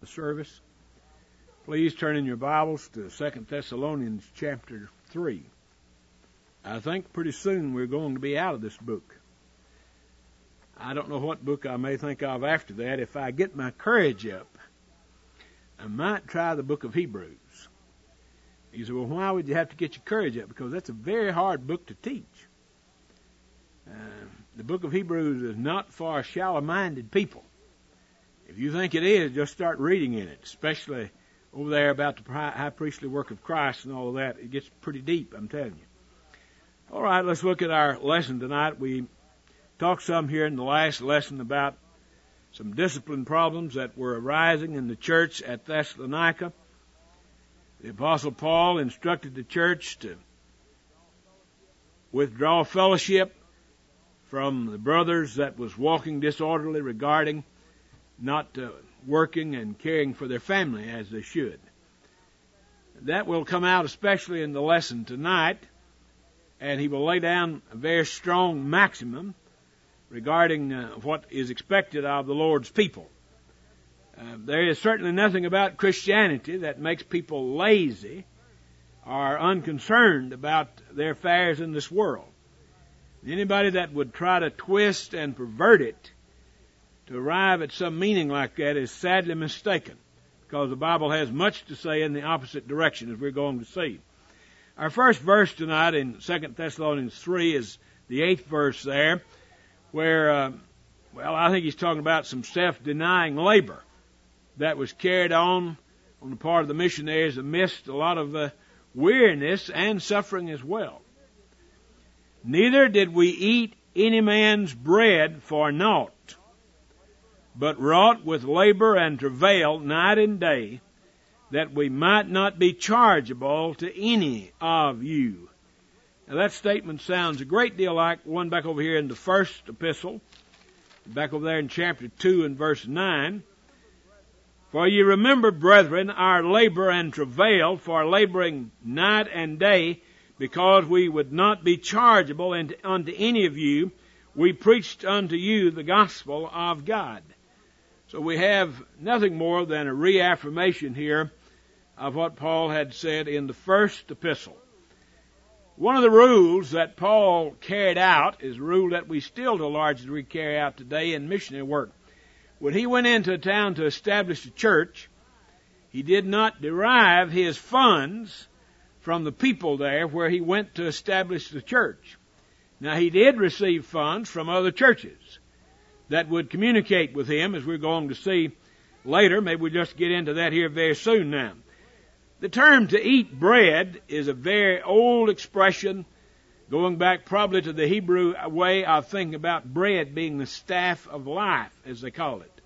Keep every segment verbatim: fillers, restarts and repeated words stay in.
the service. Please turn in your Bibles to Second Thessalonians chapter three. I think pretty soon we're going to be out of this book. I don't know what book I may think of after that. If I get my courage up, I might try the book of Hebrews. You say, well, why would you have to get your courage up? Because that's a very hard book to teach. Uh, the book of Hebrews is not for shallow-minded people. If you think it is, just start reading in it, especially over there about the high priestly work of Christ and all of that. It gets pretty deep, I'm telling you. All right, let's look at our lesson tonight. We talked some here in the last lesson about some discipline problems that were arising in the church at Thessalonica. The Apostle Paul instructed the church to withdraw fellowship from the brothers that was walking disorderly regarding not uh, working and caring for their family as they should. That will come out especially in the lesson tonight, and he will lay down a very strong maximum regarding uh, what is expected of the Lord's people. Uh, there is certainly nothing about Christianity that makes people lazy or unconcerned about their affairs in this world. Anybody that would try to twist and pervert it to arrive at some meaning like that is sadly mistaken, because the Bible has much to say in the opposite direction, as we're going to see. Our first verse tonight in Second Thessalonians three is the eighth verse there, where, uh, well, I think he's talking about some self-denying labor that was carried on on the part of the missionaries amidst a lot of uh, weariness and suffering as well. Neither did we eat any man's bread for naught, but wrought with labor and travail night and day, that we might not be chargeable to any of you. Now that statement sounds a great deal like one back over here in the first epistle, back over there in chapter two and verse nine. For ye remember, brethren, our labor and travail, for laboring night and day, because we would not be chargeable unto any of you, we preached unto you the gospel of God. So we have nothing more than a reaffirmation here of what Paul had said in the first epistle. One of the rules that Paul carried out is a rule that we still to a large degree carry out today in missionary work. When he went into a town to establish a church, he did not derive his funds from the people there where he went to establish the church. Now, he did receive funds from other churches that would communicate with him, as we're going to see later. Maybe we'll just get into that here very soon now. The term to eat bread is a very old expression, going back probably to the Hebrew way of thinking about bread being the staff of life, as they call it.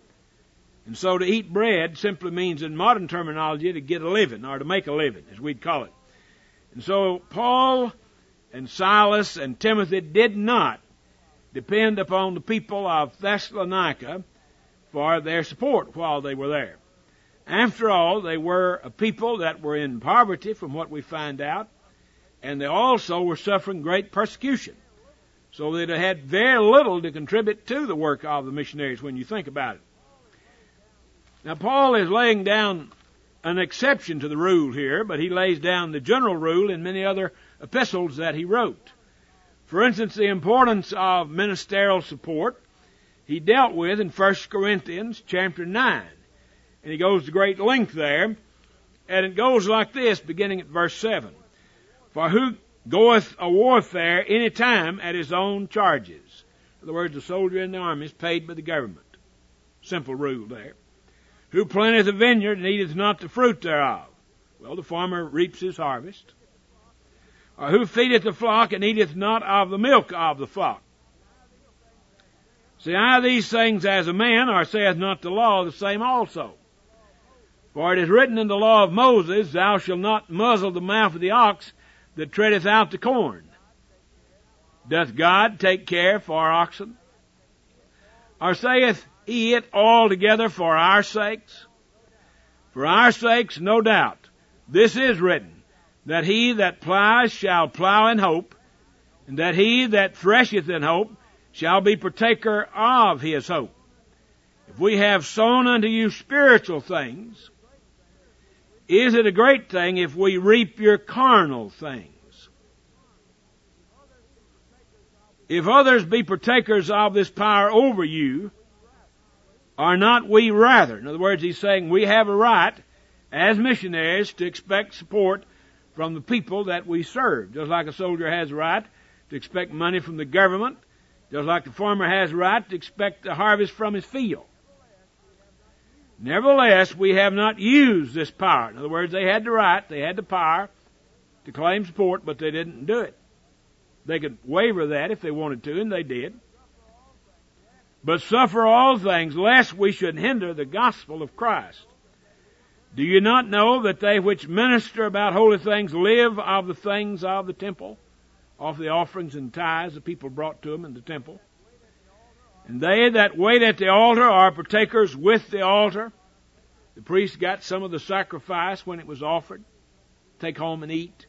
And so to eat bread simply means, in modern terminology, to get a living, or to make a living, as we'd call it. And so Paul and Silas and Timothy did not depend upon the people of Thessalonica for their support while they were there. After all, they were a people that were in poverty, from what we find out, and they also were suffering great persecution. So they had very little to contribute to the work of the missionaries when you think about it. Now, Paul is laying down an exception to the rule here, but he lays down the general rule in many other epistles that he wrote. For instance, the importance of ministerial support he dealt with in First Corinthians chapter nine. And he goes to great length there, and it goes like this, beginning at verse seven. For who goeth a warfare any time at his own charges? In other words, the soldier in the army is paid by the government. Simple rule there. Who planteth a vineyard and eateth not the fruit thereof? Well, the farmer reaps his harvest. Or who feedeth the flock and eateth not of the milk of the flock? Say I these things as a man, or saith not the law the same also? For it is written in the law of Moses, Thou shalt not muzzle the mouth of the ox that treadeth out the corn. Doth God take care for oxen? Or saith he it altogether for our sakes? For our sakes, no doubt, this is written, that he that plows shall plow in hope, and that he that thresheth in hope shall be partaker of his hope. If we have sown unto you spiritual things, is it a great thing if we reap your carnal things? If others be partakers of this power over you, are not we rather? In other words, he's saying we have a right as missionaries to expect support from the people that we serve. Just like a soldier has a right to expect money from the government, just like the farmer has a right to expect a harvest from his field. Nevertheless, we have not used this power. In other words, they had the right, they had the power to claim support, but they didn't do it. They could waiver that if they wanted to, and they did. But suffer all things, lest we should hinder the gospel of Christ. Do you not know that they which minister about holy things live of the things of the temple, of the offerings and tithes the people brought to them in the temple? And they that wait at the altar are partakers with the altar. The priest got some of the sacrifice when it was offered. Take home and eat.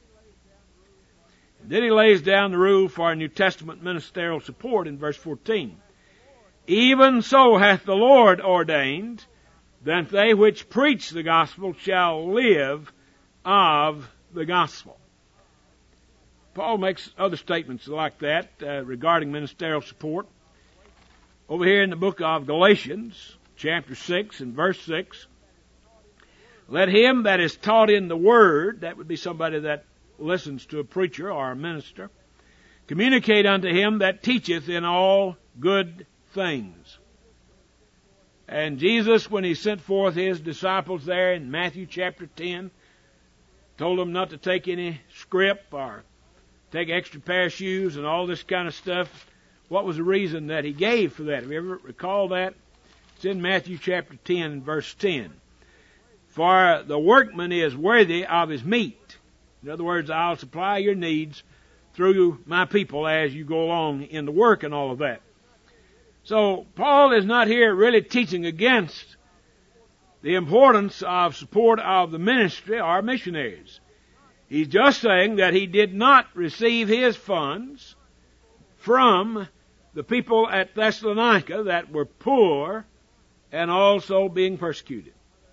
And then he lays down the rule for our New Testament ministerial support in verse fourteen. Even so hath the Lord ordained that they which preach the gospel shall live of the gospel. Paul makes other statements like that uh, regarding ministerial support. Over here in the book of Galatians, chapter six and verse six, let him that is taught in the word, that would be somebody that listens to a preacher or a minister, communicate unto him that teacheth in all good things. And Jesus, when he sent forth his disciples there in Matthew chapter ten, told them not to take any scrip or take extra pair of shoes and all this kind of stuff. What was the reason that he gave for that? Have you ever recalled that? It's in Matthew chapter ten, verse ten. For the workman is worthy of his meat. In other words, I'll supply your needs through my people as you go along in the work and all of that. So Paul is not here really teaching against the importance of support of the ministry or missionaries. He's just saying that he did not receive his funds from the people at Thessalonica that were poor and also being persecuted.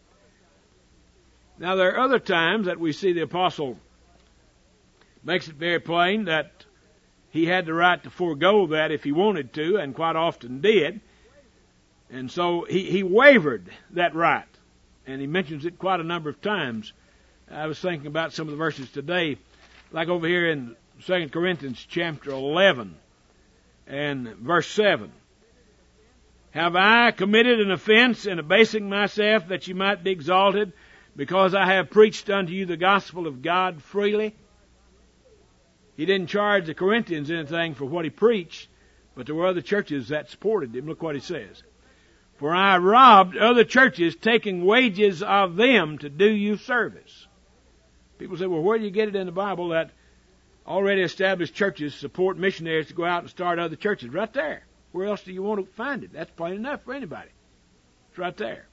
Now, there are other times that we see the apostle makes it very plain that he had the right to forego that if he wanted to, and quite often did. And so he, he wavered that right. And he mentions it quite a number of times. I was thinking about some of the verses today, like over here in Second Corinthians chapter eleven and verse seven. Have I committed an offense in abasing myself that you might be exalted, because I have preached unto you the gospel of God freely? He didn't charge the Corinthians anything for what he preached, but there were other churches that supported him. Look what he says. For I robbed other churches, taking wages of them to do you service. People say, well, where do you get it in the Bible that already established churches support missionaries to go out and start other churches? Right there. Where else do you want to find it? That's plain enough for anybody. It's right there.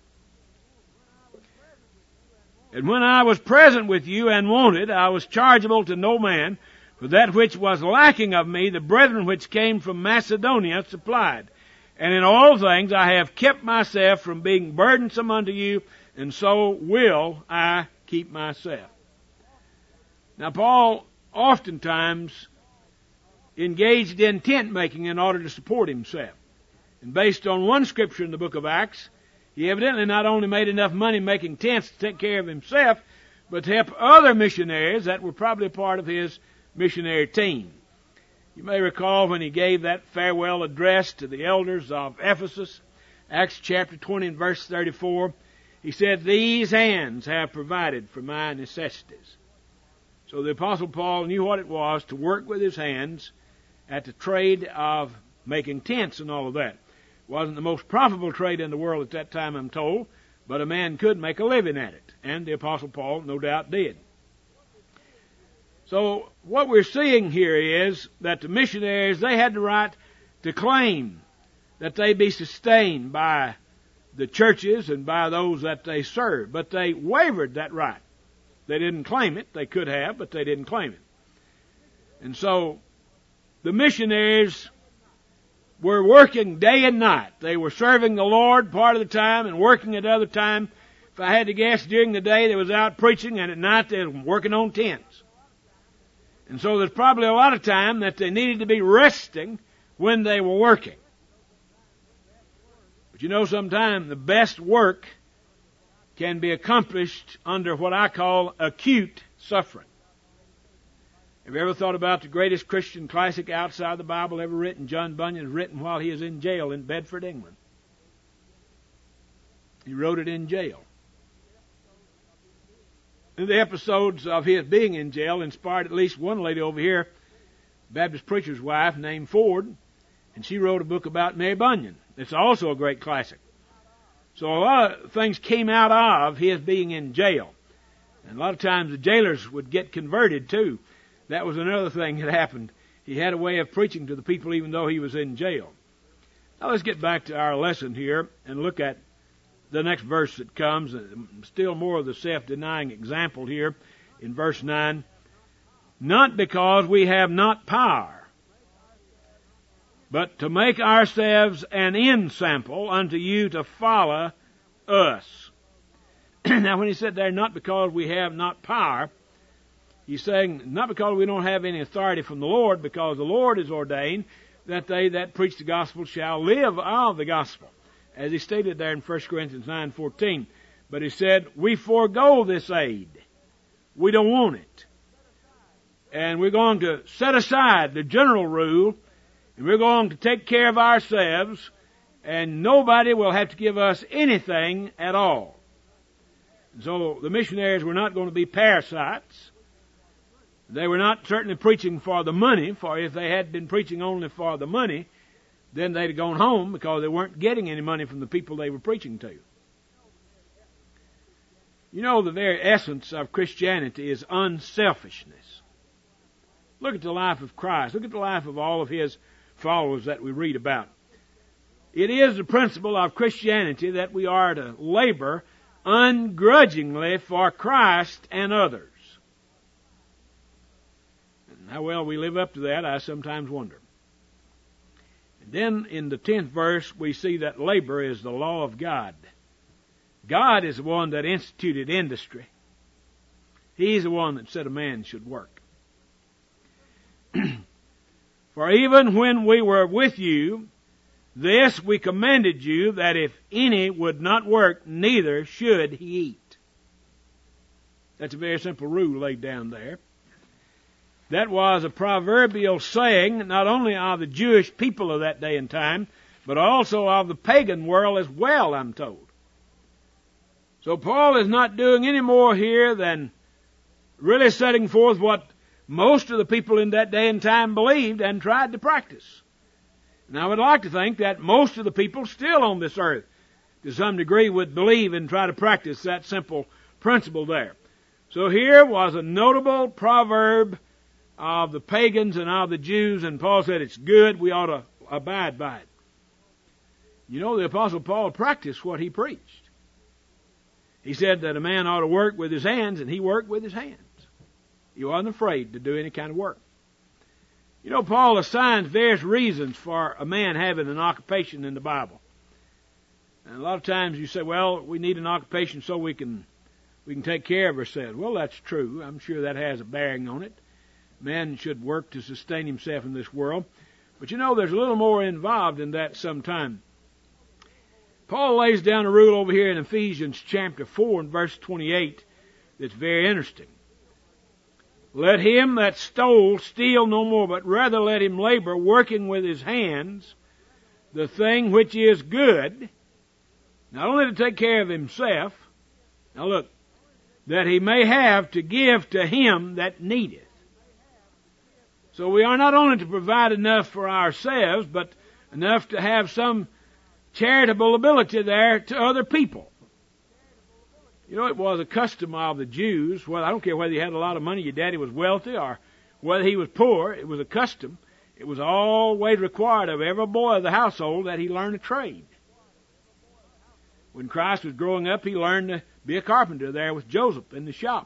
And when I was present with you and wanted, I was chargeable to no man, for that which was lacking of me, the brethren which came from Macedonia supplied. And in all things I have kept myself from being burdensome unto you, and so will I keep myself. Now, Paul oftentimes engaged in tent making in order to support himself. And based on one scripture in the book of Acts, he evidently not only made enough money making tents to take care of himself, but to help other missionaries that were probably part of his missionary team. You may recall when he gave that farewell address to the elders of Ephesus, Acts chapter twenty and verse thirty-four, he said, these hands have provided for my necessities. So the Apostle Paul knew what it was to work with his hands at the trade of making tents and all of that. It wasn't the most profitable trade in the world at that time, I'm told, but a man could make a living at it. And the Apostle Paul no doubt did. So what we're seeing here is that the missionaries, they had the right to claim that they be sustained by the churches and by those that they serve. But they wavered that right. They didn't claim it. They could have, but they didn't claim it. And so the missionaries were working day and night. They were serving the Lord part of the time and working at other time. If I had to guess, during the day they was out preaching, and at night they was working on tents. And so there's probably a lot of time that they needed to be resting when they were working. But you know, sometimes the best work can be accomplished under what I call acute suffering. Have you ever thought about the greatest Christian classic outside the Bible ever written? John Bunyan, written while he was in jail in Bedford, England. He wrote it in jail. And the episodes of his being in jail inspired at least one lady over here, Baptist preacher's wife named Ford, and she wrote a book about Mary Bunyan. It's also a great classic. So a lot of things came out of his being in jail. And a lot of times the jailers would get converted too. That was another thing that happened. He had a way of preaching to the people even though he was in jail. Now let's get back to our lesson here and look at the next verse that comes. Still more of the self-denying example here in verse nine. Not because we have not power, but to make ourselves an ensample unto you to follow us. Now when he said there, not because we have not power, he's saying not because we don't have any authority from the Lord, because the Lord has ordained that they that preach the gospel shall live of the gospel, as he stated there in First Corinthians nine fourteen. But he said, we forego this aid. We don't want it. And we're going to set aside the general rule, and we're going to take care of ourselves, and nobody will have to give us anything at all. And so the missionaries were not going to be parasites. They were not certainly preaching for the money, for if they had been preaching only for the money, then they'd have gone home because they weren't getting any money from the people they were preaching to. You know, the very essence of Christianity is unselfishness. Look at the life of Christ. Look at the life of all of his followers that we read about. It is the principle of Christianity that we are to labor ungrudgingly for Christ and others. And how well we live up to that, I sometimes wonder. And then in the tenth verse, we see that labor is the law of God. God is the one that instituted industry. He's the one that said a man should work. For even when we were with you, this we commanded you, that if any would not work, neither should he eat. That's a very simple rule laid down there. That was a proverbial saying, not only of the Jewish people of that day and time, but also of the pagan world as well, I'm told. So Paul is not doing any more here than really setting forth what most of the people in that day and time believed and tried to practice. And I would like to think that most of the people still on this earth, to some degree, would believe and try to practice that simple principle there. So here was a notable proverb of the pagans and of the Jews, and Paul said it's good, we ought to abide by it. You know, the Apostle Paul practiced what he preached. He said that a man ought to work with his hands, and he worked with his hands. He wasn't afraid to do any kind of work. You know, Paul assigns various reasons for a man having an occupation in the Bible. And a lot of times you say, well, we need an occupation so we can we can take care of ourselves. Well, that's true. I'm sure that has a bearing on it. Man should work to sustain himself in this world. But you know, there's a little more involved in that sometime. Paul lays down a rule over here in Ephesians chapter four and verse twenty-eight that's very interesting. Let him that stole steal no more, but rather let him labor, working with his hands, the thing which is good, not only to take care of himself, now look, that he may have to give to him that needeth. So we are not only to provide enough for ourselves, but enough to have some charitable ability there to other people. You know, it was a custom of the Jews. Well, I don't care whether you had a lot of money, your daddy was wealthy, or whether he was poor. It was a custom. It was always required of every boy of the household that he learn a trade. When Christ was growing up, he learned to be a carpenter there with Joseph in the shop.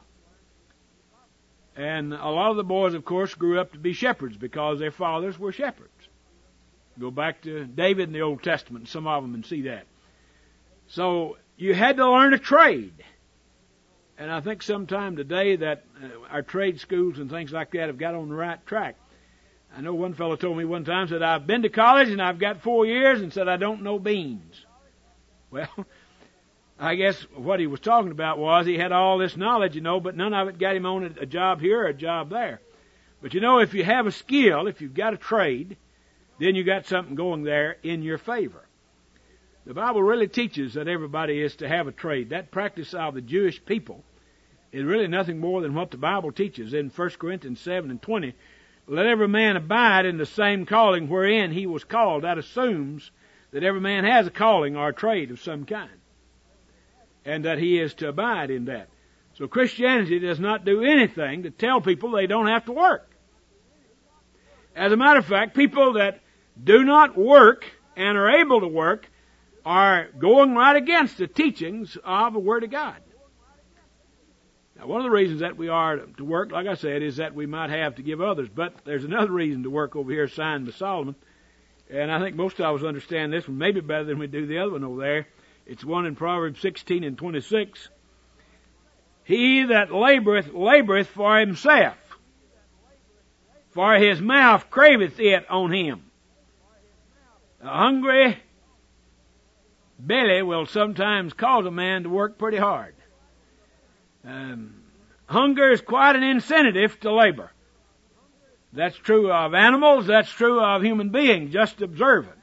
And a lot of the boys, of course, grew up to be shepherds because their fathers were shepherds. Go back to David in the Old Testament, some of them, and see that. So you had to learn a trade. And I think sometime today that uh, our trade schools and things like that have got on the right track. I know one fellow told me one time, said, I've been to college and I've got four years, and said, I don't know beans. Well, I guess what he was talking about was he had all this knowledge, you know, but none of it got him on a, a job here or a job there. But you know, if you have a skill, if you've got a trade, then you got something going there in your favor. The Bible really teaches that everybody is to have a trade. That practice of the Jewish people is really nothing more than what the Bible teaches in First Corinthians seven and twenty. Let every man abide in the same calling wherein he was called. That assumes that every man has a calling or a trade of some kind, and that he is to abide in that. So Christianity does not do anything to tell people they don't have to work. As a matter of fact, people that do not work and are able to work are going right against the teachings of the Word of God. Now, one of the reasons that we are to work, like I said, is that we might have to give others. But there's another reason to work over here signed by Solomon. And I think most of us understand this one maybe better than we do the other one over there. It's one in Proverbs sixteen and twenty-six. He that laboreth, laboreth for himself, for his mouth craveth it on him. A hungry belly will sometimes cause a man to work pretty hard. Um, hunger is quite an incentive to labor. That's true of animals, that's true of human beings. Just observe it.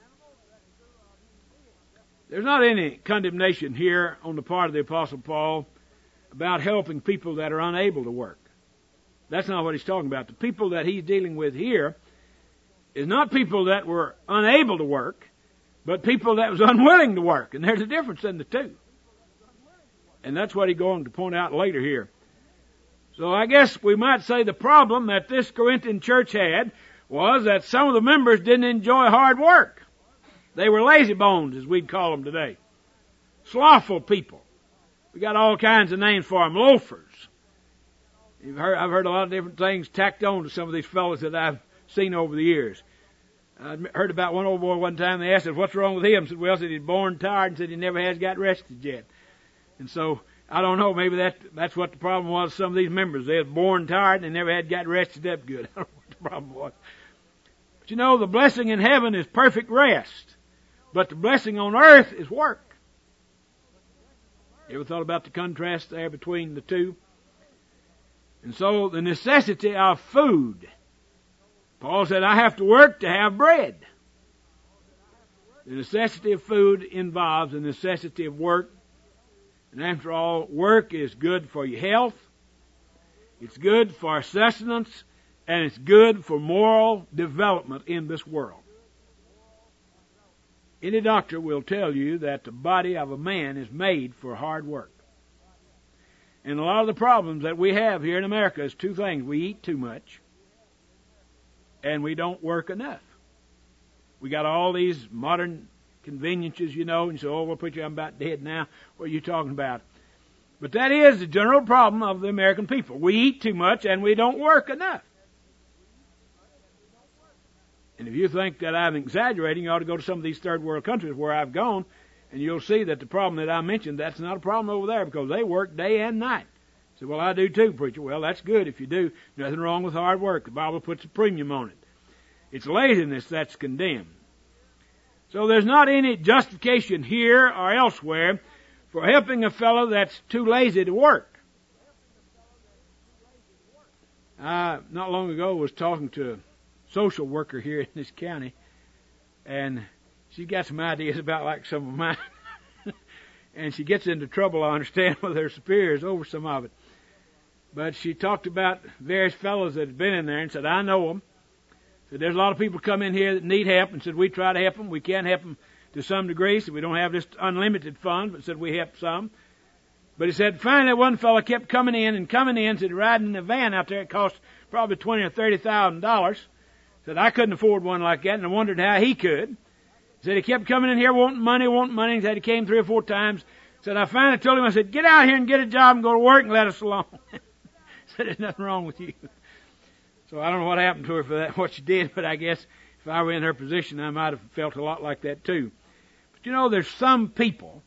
There's not any condemnation here on the part of the Apostle Paul about helping people that are unable to work. That's not what he's talking about. The people that he's dealing with here is not people that were unable to work, but people that was unwilling to work. And there's a difference in the two. And that's what he's going to point out later here. So I guess we might say the problem that this Corinthian church had was that some of the members didn't enjoy hard work. They were lazy bones, as we'd call them today. Slothful people. We got all kinds of names for them. Loafers. You've heard, I've heard a lot of different things tacked on to some of these fellows that I've seen over the years. I heard about one old boy one time. They asked him, what's wrong with him? I said, well, said he's born tired, and said he never has got rested yet. And so, I don't know, maybe that that's what the problem was. Some of these members, they was born tired and they never had got rested up good. I don't know what the problem was. But you know, the blessing in heaven is perfect rest. But the blessing on earth is work. You ever thought about the contrast there between the two? And so, the necessity of food. Paul said, I have to work to have bread. The necessity of food involves the necessity of work. And after all, work is good for your health, it's good for sustenance, and it's good for moral development in this world. Any doctor will tell you that the body of a man is made for hard work. And a lot of the problems that we have here in America is two things. We eat too much, and we don't work enough. We got all these modern conveniences, you know, and so, oh, we'll put you, I'm about dead now. What are you talking about? But that is the general problem of the American people. We eat too much and we don't work enough. And if you think that I'm exaggerating, you ought to go to some of these third world countries where I've gone, and you'll see that the problem that I mentioned, that's not a problem over there because they work day and night. So, well, I do too, preacher. Well, that's good if you do. Nothing wrong with hard work. The Bible puts a premium on it. It's laziness that's condemned. So there's not any justification here or elsewhere for helping a fellow that's too lazy to work. I, not long ago, was talking to a social worker here in this county, and she got some ideas about like some of mine. And she gets into trouble, I understand, with her superiors over some of it. But she talked about various fellows that had been in there and said, I know them. Said, there's a lot of people come in here that need help, and said, we try to help them. We can't help them to some degree, so we don't have this unlimited fund, but said we help some. But he said, finally one fellow kept coming in and coming in, said, riding in a van out there, it cost probably twenty or thirty thousand dollars. Said, I couldn't afford one like that, and I wondered how he could. Said, he kept coming in here wanting money, wanting money, and said he came three or four times. Said, I finally told him, I said, get out here and get a job and go to work and let us alone. Said, there's nothing wrong with you. So I don't know what happened to her for that, what she did, but I guess If I were in her position, I might have felt a lot like that too. But you know, there's some people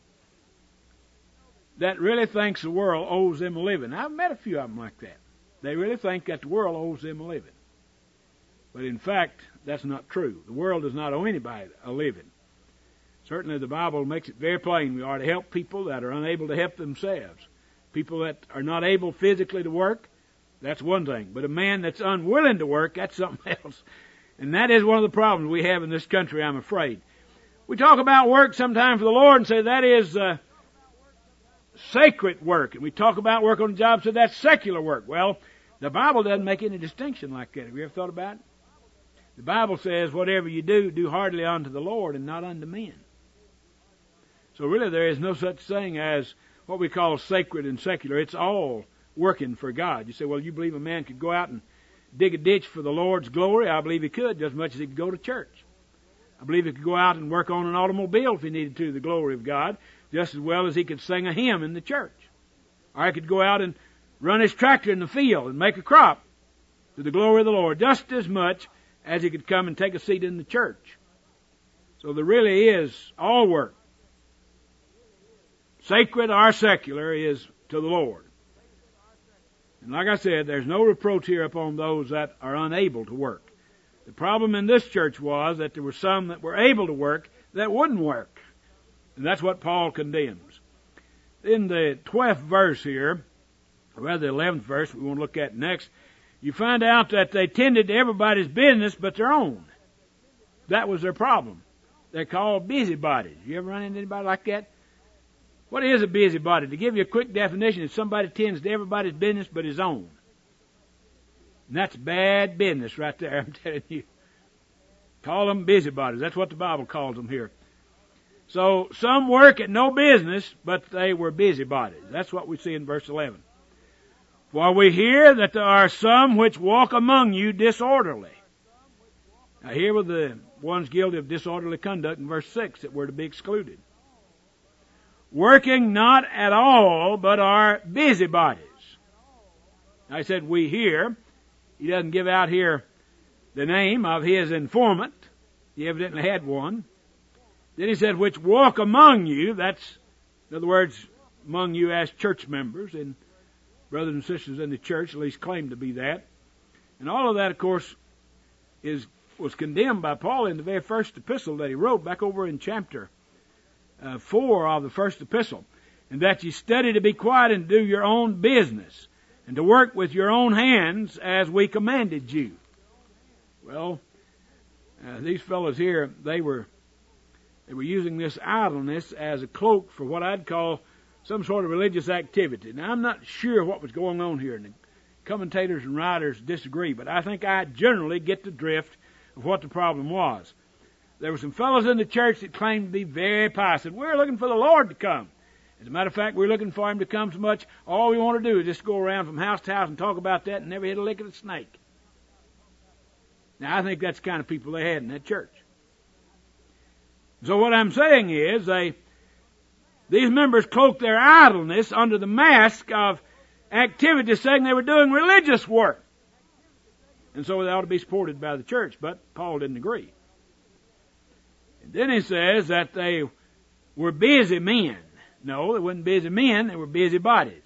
that really thinks the world owes them a living. I've met a few of them like that. They really think that the world owes them a living. But in fact, that's not true. The world does not owe anybody a living. Certainly the Bible makes it very plain. We are to help people that are unable to help themselves. People that are not able physically to work, that's one thing. But a man that's unwilling to work, that's something else. And that is one of the problems we have in this country, I'm afraid. We talk about work sometimes for the Lord and say that is uh, sacred work. And we talk about work on the job and say that's secular work. Well, the Bible doesn't make any distinction like that. Have you ever thought about it? The Bible says whatever you do, do heartily unto the Lord and not unto men. So really there is no such thing as what we call sacred and secular. It's all working for God. You say, well, you believe a man could go out and dig a ditch for the Lord's glory? I believe he could, just as much as he could go to church. I believe he could go out and work on an automobile if he needed to, the glory of God, just as well as he could sing a hymn in the church. Or he could go out and run his tractor in the field and make a crop to the glory of the Lord, just as much as he could come and take a seat in the church. So there really is all work, sacred or secular, is to the Lord. And like I said, there's no reproach here upon those that are unable to work. The problem in this church was that there were some that were able to work that wouldn't work. And that's what Paul condemns. In the twelfth verse here, or rather the eleventh verse we want to look at next, you find out that they tended to everybody's business but their own. That was their problem. They're called busybodies. You ever run into anybody like that? What is a busybody? To give you a quick definition, it's somebody tends to everybody's business but his own. And that's bad business right there, I'm telling you. Call them busybodies. That's what the Bible calls them here. So some work at no business, but they were busybodies. That's what we see in verse eleven. For we hear that there are some which walk among you disorderly. Now here were the ones guilty of disorderly conduct in verse six that were to be excluded. Working not at all, but are busybodies. I said we hear. He doesn't give out here the name of his informant. He evidently had one. Then he said, which walk among you. That's, in other words, among you as church members and brothers and sisters in the church, at least claim to be that. And all of that, of course, is was condemned by Paul in the very first epistle that he wrote, back over in chapter uh, four of the first epistle. And that you study to be quiet and do your own business, and to work with your own hands as we commanded you. Well, uh, these fellows here, they were they were using this idleness as a cloak for what I'd call some sort of religious activity. Now, I'm not sure what was going on here, and the commentators and writers disagree, but I think I generally get the drift of what the problem was. There were some fellows in the church that claimed to be very pious, and we're looking for the Lord to come. As a matter of fact, we're looking for Him to come so much, all we want to do is just go around from house to house and talk about that and never hit a lick of a snake. Now, I think that's the kind of people they had in that church. So what I'm saying is, they, these members cloaked their idleness under the mask of activity, saying they were doing religious work. And so they ought to be supported by the church, but Paul didn't agree. And then he says that they were busy men. No, they weren't busy men, they were busy bodies.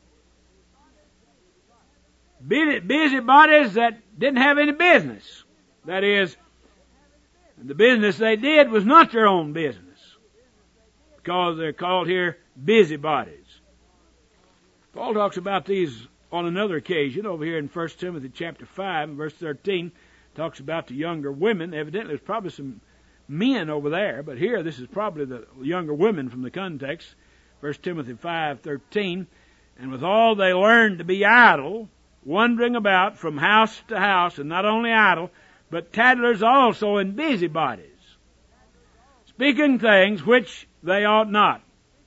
Busy, busy bodies that didn't have any business. That is, the business they did was not their own business, because they're called here busybodies. Paul talks about these on another occasion over here in First Timothy chapter five, verse thirteen, talks about the younger women. Evidently there's probably some men over there, but here this is probably the younger women from the context. First Timothy five thirteen, and withal they learned to be idle, wandering about from house to house, and not only idle, but tattlers also and busybodies, speaking things which they ought not.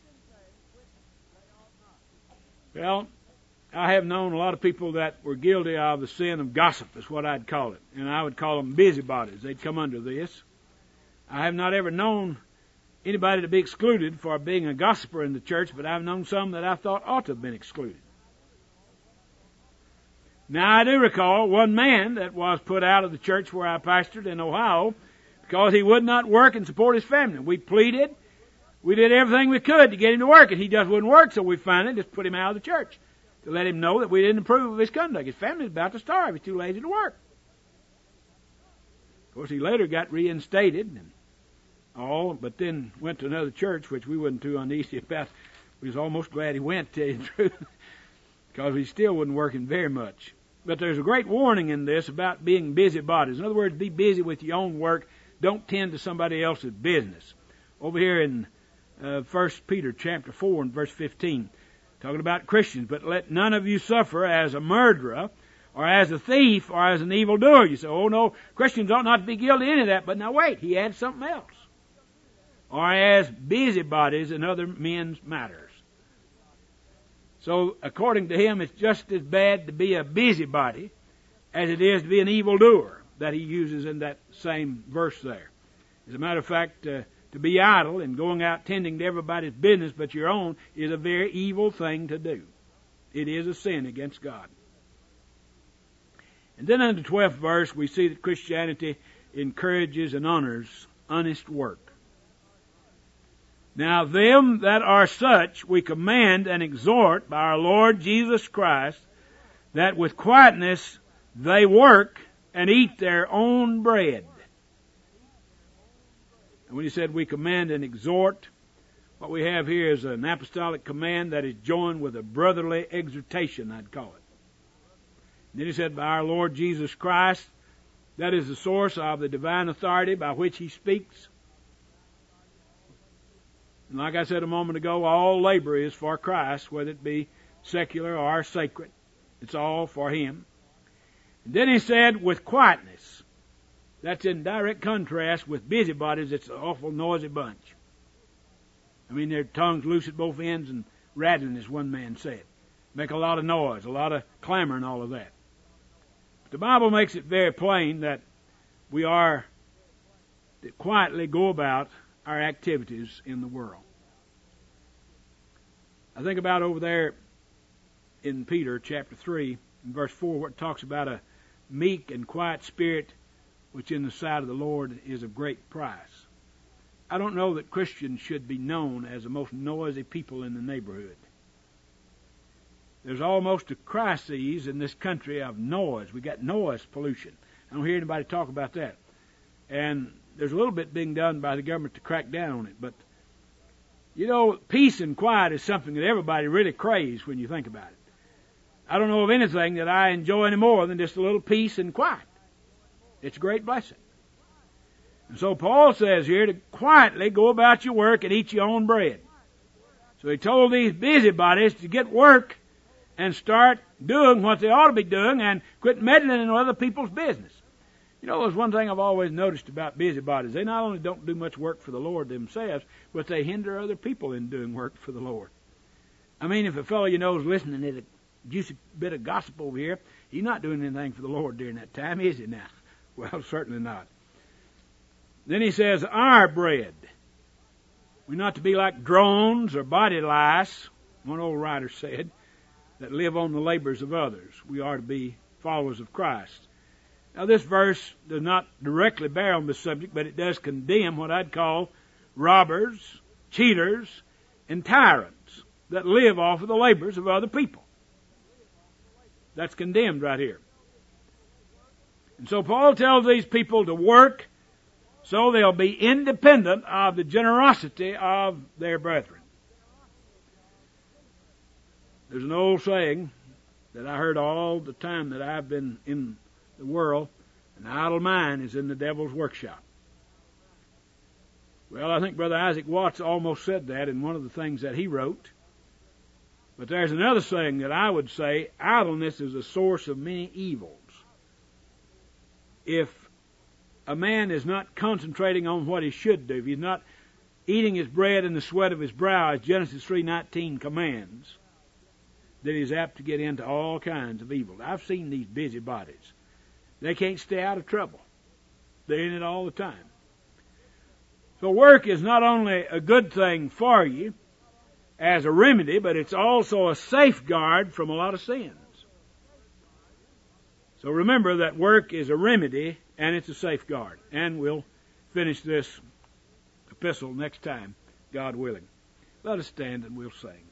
Well, I have known a lot of people that were guilty of the sin of gossip, is what I'd call it, and I would call them busybodies. They'd come under this. I have not ever known anybody to be excluded for being a gossiper in the church, but I've known some that I thought ought to have been excluded. Now, I do recall one man that was put out of the church where I pastored in Ohio because he would not work and support his family. We pleaded. We did everything we could to get him to work, and he just wouldn't work, so we finally just put him out of the church to let him know that we didn't approve of his conduct. His family's about to starve. He's too lazy to work. Of course, he later got reinstated and all, but then went to another church, which we wasn't too uneasy about. We was almost glad he went, to tell you the truth, because he still wasn't working very much. But there's a great warning in this about being busybodies. In other words, be busy with your own work. Don't tend to somebody else's business. Over here in uh, First Peter chapter four and verse fifteen, talking about Christians. But let none of you suffer as a murderer, or as a thief, or as an evildoer. You say, oh no, Christians ought not to be guilty of any of that. But now wait, he adds something else. Or as busybodies in other men's matters. So, according to him, it's just as bad to be a busybody as it is to be an evildoer that he uses in that same verse there. As a matter of fact, uh, to be idle and going out tending to everybody's business but your own is a very evil thing to do. It is a sin against God. And then in the twelfth verse, we see that Christianity encourages and honors honest work. Now them that are such we command and exhort by our Lord Jesus Christ, that with quietness they work and eat their own bread. And when he said we command and exhort, what we have here is an apostolic command that is joined with a brotherly exhortation, I'd call it. And then he said by our Lord Jesus Christ, that is the source of the divine authority by which he speaks. And like I said a moment ago, all labor is for Christ, whether it be secular or sacred. It's all for him. And then he said, with quietness. That's in direct contrast with busybodies. It's an awful noisy bunch. I mean, their tongues loose at both ends and rattling, as one man said. Make a lot of noise, a lot of clamor and all of that. But the Bible makes it very plain that we are to quietly go about our activities in the world. I think about over there in Peter chapter three, in verse four, where it talks about a meek and quiet spirit, which in the sight of the Lord is of great price. I don't know that Christians should be known as the most noisy people in the neighborhood. There's almost a crisis in this country of noise. We got noise pollution. I don't hear anybody talk about that. And there's a little bit being done by the government to crack down on it. But, you know, peace and quiet is something that everybody really craves when you think about it. I don't know of anything that I enjoy any more than just a little peace and quiet. It's a great blessing. And so Paul says here to quietly go about your work and eat your own bread. So he told these busybodies to get work and start doing what they ought to be doing and quit meddling in other people's business. You know, there's one thing I've always noticed about busybodies. They not only don't do much work for the Lord themselves, but they hinder other people in doing work for the Lord. I mean, if a fellow you know is listening to a juicy bit of gossip over here, he's not doing anything for the Lord during that time, is he now? Well, certainly not. Then he says, our bread. We're not to be like drones or body lice, one old writer said, that live on the labors of others. We are to be followers of Christ. Now, this verse does not directly bear on this subject, but it does condemn what I'd call robbers, cheaters, and tyrants that live off of the labors of other people. That's condemned right here. And so Paul tells these people to work so they'll be independent of the generosity of their brethren. There's an old saying that I heard all the time that I've been in the world, an idle mind is in the devil's workshop. Well, I think Brother Isaac Watts almost said that in one of the things that he wrote. But there's another saying that I would say, idleness is a source of many evils. If a man is not concentrating on what he should do, if he's not eating his bread in the sweat of his brow, as Genesis three nineteen commands, then he's apt to get into all kinds of evil. I've seen these busybodies. They can't stay out of trouble. They're in it all the time. So work is not only a good thing for you as a remedy, but it's also a safeguard from a lot of sins. So remember that work is a remedy and it's a safeguard. And we'll finish this epistle next time, God willing. Let us stand and we'll sing.